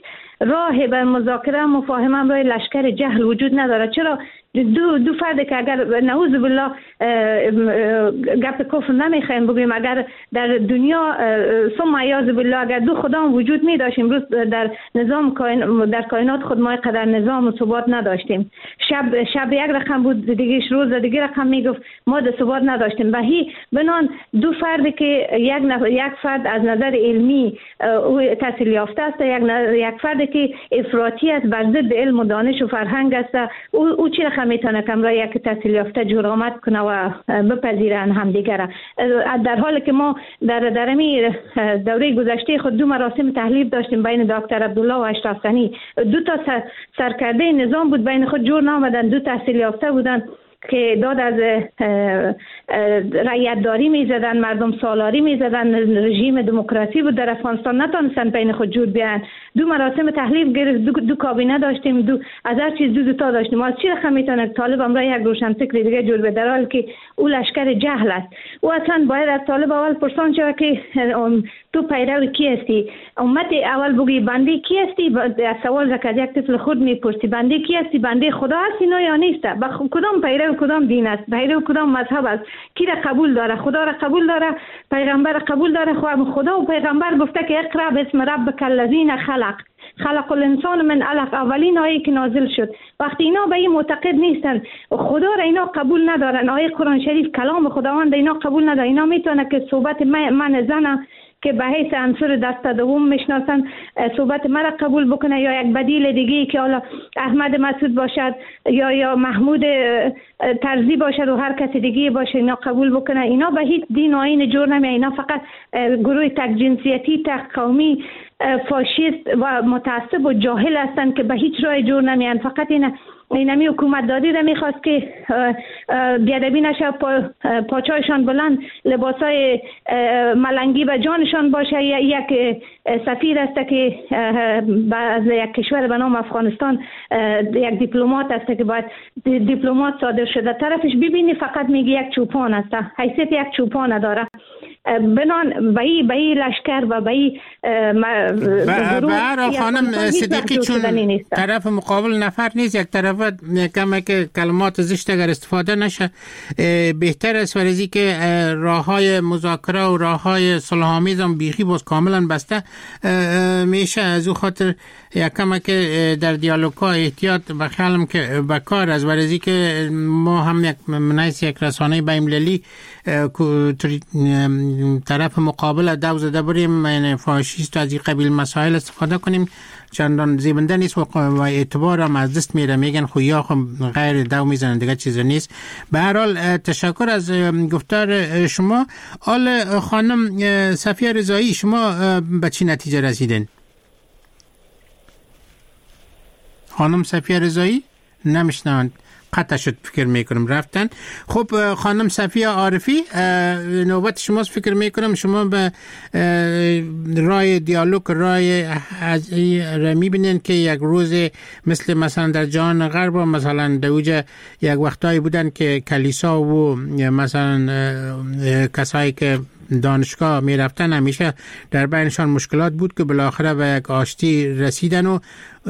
راه به مذاکره مفاهمه برای لشکر جهل وجود نداره. چرا دو فرد که اگر نعوذ بالله گپ کفر نمیخوایم بگویم، اگر در دنیا ثم عیاذ بالله اگر دو خدا وجود می داشتیم، امروز در نظام در کائنات خود ما قدر نظام و ثبات نداشتیم. شب یک رقم بود، دیگه روز دیگه رقم میگفت، ما در ثبات نداشتیم. و هی بنان دو فرد که یک فرد از نظر علمی او تحصیل یافته است، یک فرد که افراطی است، بر ضد علم و دانش و فرهنگ است، او چی رقم میتونه کمرای یک تحصیل یافته جرأت کنه و بپذیرن همدیگر. در حالی که ما در امی دوره گذشته خود دو مراسم تحلیف داشتیم بین دکتر عبدالله و اشرف غنی. دو تا سرکرده نظام بود، بین خود جور نامدن، دو تحصیل یافته بودن که داد از رعیت داری می زدن، مردم سالاری می زدن، رژیم دموکراسی بود در افغانستان، نتونستن بین خود جور بیان. دو مراسم تحلیف گرفت، دو کابینه داشتیم، دو از هر چیز دو تا داشتیم. از چی رقم میتونه طالب امرای یک روشنفکر دیگه جور به، در حالی که او لشکر جهل است. او اصلا باید از طالب اول پرسان شود که تو پیرو کی هستی؟ امت اول بگی بنده کی هستی؟ سوال که از یک طفل خود میپرسی بنده کی هستی؟ بنده خدا هستی نه یا نیست؟ کدام پیرو کدام دین است؟ پیرو کدام مذهب است؟ کی را قبول داره؟ خدا را قبول داره؟ پیغمبر را قبول داره؟ خدا و پیغمبر گفته که اقرا باسم ربک الذی خلق الانسان من علق، اولین آیه که نازل شد. وقتی اینا به این معتقد نیستن، خدا را اینا قبول ندارن، آیه قرآن شریف کلام خداوند اینا قبول ندارن، اینا میتونه که صحبت من زنه که به حیث عنصر دست دوم میشناسن صحبت مرا قبول بکنه، یا یک بدیل دیگه که حالا احمد مسعود باشد یا محمود طرزی باشد و هر کسی دیگه باشه اینا قبول بکنه. اینا به هیچ دین و آیین جور نمیه. اینا فقط گروه تک جنسیتی، تک قومی، فاشیست و متعصب و جاهل هستند که به هیچ راه جور نمیان. فقط اینمی حکومت دادی را میخواست که بیادبی نشه، پاچایشان بلند، لباسای ملنگی به جانشان باشه. یک سفیر است که از یک کشور به نام افغانستان، یک دیپلمات است که باید دیپلمات صادر شده، طرفش ببینی فقط میگه یک چوپان است، حیثیت یک چوپان داره. بنان به این لشکر و به این گروه خانم صدیقی چون طرف مقابل نفر نیست، یک طرف کمه که کلمات زشت اگر استفاده نشه بهتر است، ورزی که راه های مذاکره و راه های صلح‌آمیز هم بیخی باز کاملا بسته میشه. از او خاطر یک کمه که در دیالوگ ها احتیاط بخیالم که بکار از ورزی که ما هم یک منیس یک رسانه بین‌المللی طرف مقابل دو زده بریم یعنی فاشیست و از این قبیل مسائل استفاده کنیم چندان زیبنده نیست و اعتبار هم از دست میره، میگن خویا خو غیر دو میزنن دیگه چیز نیست. به هر حال تشکر از گفتار شما. آل خانم صفیه رضایی، شما به چی نتیجه رسیدین؟ خانم صفیه رضایی نمیشنوند، قطع شد، فکر میکنم رفتن. خب خانم صفیه عارفی، نوبت شماست. فکر میکنم شما به رای دیالوگ رای را میبینین که یک روز مثلا در جهان غرب مثلا دوجه یک وقتایی بودن که کلیسا و مثلا کسایی که دانشگاه می رفتن همیشه در بینشان مشکلات بود که بالاخره به یک آشتی رسیدن و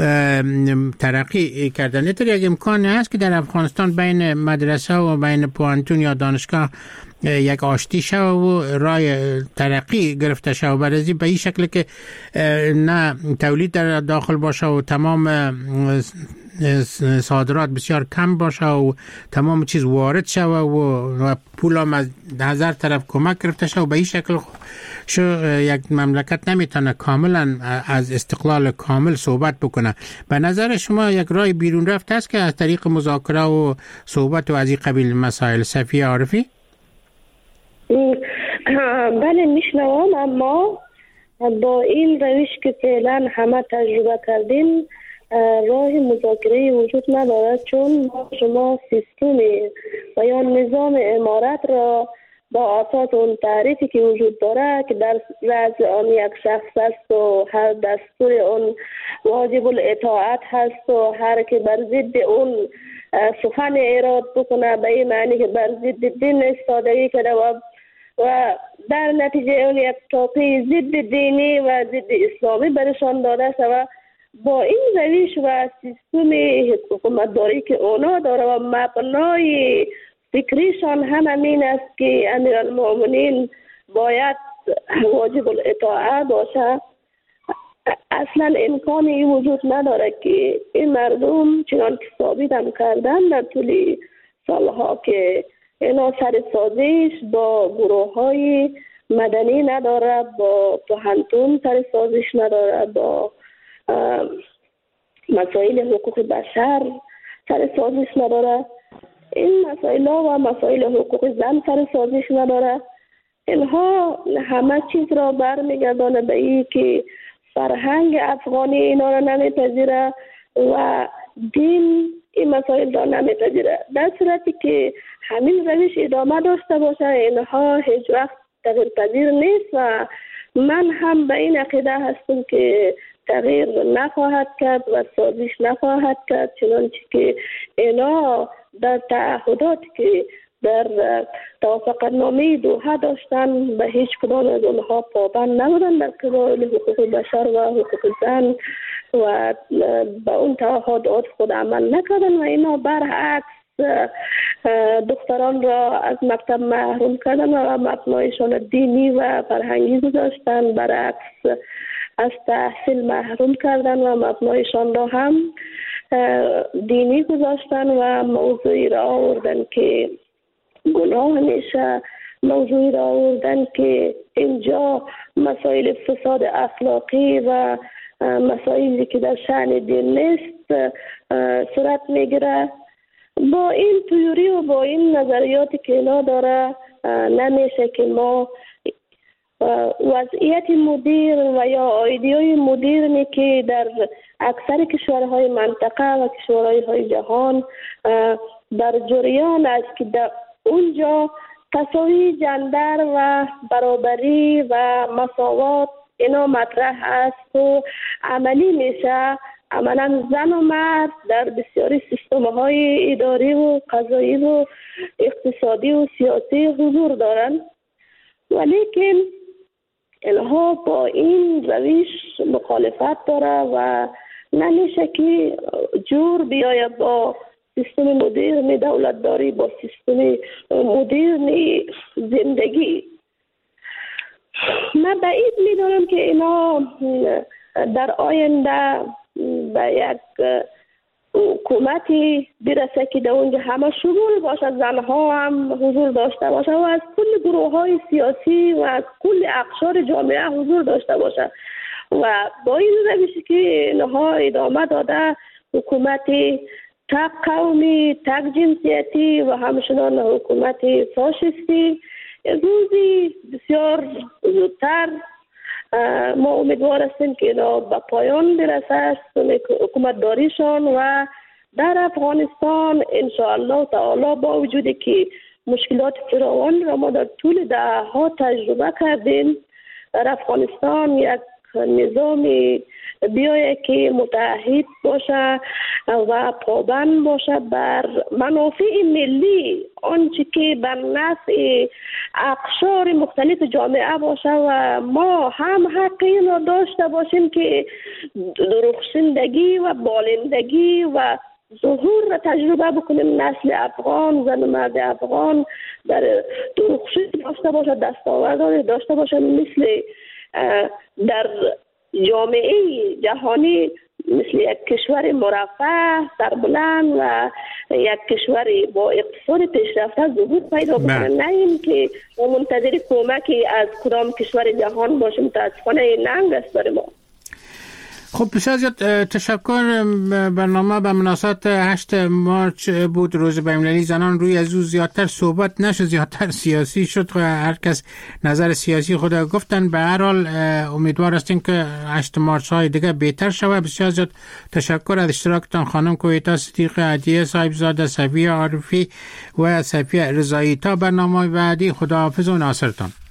ترقی کردن. اینطور یک امکانی هست که در افغانستان بین مدرسه و بین پوانتون یا دانشگاه یک آشتی شو و رای ترقی گرفته شو، برای به این شکل که نه تولید در داخل باشه و تمام صادرات بسیار کم باشه و تمام چیز وارد شو و پول هم از 1000 طرف کمک گرفته شو. به این شکل یک مملکت نمیتونه کاملا از استقلال کامل صحبت بکنه. به نظر شما یک راه بیرون رفت است که از طریق مذاکره و صحبت و از این قبیل مسائل؟ صفیه عارفی؟ بله میشنوم، اما با این روش که فعلا همه تجربه کردیم راه مذاکره وجود ندارد، چون شما سیستم و یا نظام امارت را با اساس اون تعریفی که وجود داره که در رأس آن یک شخص است و هر دستور اون واجب الاطاعت هست و هر که بر ضد اون سخن ایراد بکنه به این معنی که بر ضد دین استادگی کرده و در نتیجه اون یک توقیع ضد دینی و ضد اسلامی برشان داده است و با این روش و سیستم حکومتداری که اونا داره و مبنای فکریشان هم همین است که امیرالمومنین باید واجب الاطاعه باشه، اصلا امکانی وجود نداره که این مردم چنان که ثابت هم کردن در طول سالها که اینا سر سازش با گروه های مدنی نداره، با طحنطون سر سازش نداره، با مسائل حقوق بشر سر سازش نداره، این مسائل و مسائل حقوق زن سر سازش نداره. اینها همه چیز را برمیگردانه به این که فرهنگ افغانی اینا را نمیپذیره و دین این مسائل را نمیپذیره. در صورتی که همین روش ادامه داشته باشه اینها هیچ وقت تغییر پذیر نیست و من هم به این عقیده هستم که تغییر نخواهد کرد و سازش نخواهد کرد، چنانچه که اینا در تعهداتی که در توافقنامه دوحه داشتن به هیچ کدام از اونها پابند نبودن در قبال حقوق بشر و حقوق زن و به اون تعهدات خود عمل نکردن و اینا برعکس دختران را از مکتب محروم کردن و مبنایشان دینی و فرهنگی گذاشتن، برعکس از تحصیل محروم کردن و مبنایشان را هم دینی گذاشتن و موضوعی را آوردن که گناه میشه، موضوعی را آوردن که اینجا مسائل فساد اخلاقی و مسائلی که در شأن دین نیست صورت میگیره. با این تئوری و با این نظریاتی که اینا داره نمیشه که ما وضعیت مدیر و یا ایدئوی مدرنی که در اکثر کشورهای منطقه و کشورهای جهان در جریان است که در اونجا تساوی جندر و برابری و مساوات اینا مطرح است و عملی میشه، عملا زن و مرد در بسیاری سیستم‌های اداری و قضایی و اقتصادی و سیاسی حضور دارند، ولیکن اینها با این روش مخالفت داره و نمیشه که جور بیاید با سیستم مدرن دولتداری، با سیستم مدرن زندگی. من بعید میدونم که اینا در آینده به یک حکومتی برسه که در اونجا همه شمول باشه، زنها هم حضور داشته باشه و از کل گروه های سیاسی و از کل اقشار جامعه حضور داشته باشه و با این روشی که اینها ادامه داده حکومتی تک قومی، تک جنسیتی و همچنان حکومت فاشیستی روزی بسیار زودتر ما امیدوار هستیم که اینا به پایان برسه حکومت داریشان و در افغانستان انشاءالله تعالی با وجودی که مشکلات فراوان را ما در طول دهها تجربه کردیم، در افغانستان یک نظامی بیایه که متحد باشه و پابند باشه بر منافع ملی، آنچه که بر نفع اقشار مختلف جامعه باشه و ما هم حق این را داشته باشیم که درخشندگی و بالندگی و ظهور را تجربه بکنیم. نسل افغان، زن و مرد افغان در درخشش داشته باشه، دستاوردی داشته باشه، مثل در جامعه جهانی مثل یک کشور مرفه، سربلند و یک کشور با اقتصاد پیشرفته ظهور پیدا بکنه، نه این که منتظر کمکی از کدام کشور جهان باشیم. متاسفانه ننگ است برای ما. خب بسیار زیاد تشکر. برنامه به مناسبت 8 مارچ بود، روز بین‌المللی زنان. روی از او زیادتر صحبت نشد، زیادتر سیاسی شد و هر کس نظر سیاسی خود گفتن. به هر حال امیدوار هستیم که 8 مارچ های دیگه بهتر شود. بسیار زیاد تشکر از اشتراکتان خانم کویتا صدیق، عدیه صاحبزاده، صفیه عارفی و صفیه رضایی. تا برنامه بعدی خداحافظ و ناصرتان.